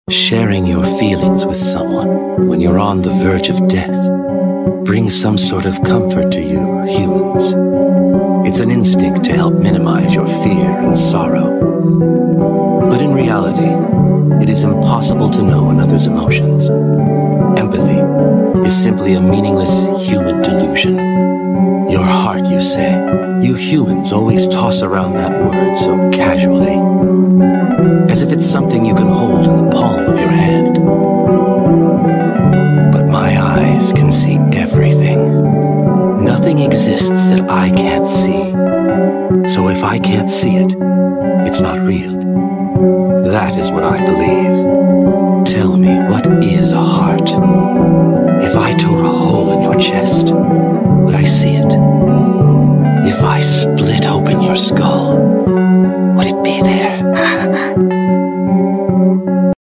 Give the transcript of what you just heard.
Sharing your feelings with someone when you're on the verge of death brings some sort of comfort to you humans. It's an instinct to help minimize your fear and sorrow. But in reality, it is impossible to know another's emotions. Empathy is simply a meaningless human delusion. Your heart, you say. You humans always toss around that word so casually, as if it's something you can hold in the palm of your hand. But my eyes can see everything. Nothing exists that I can't see. So if I can't see it,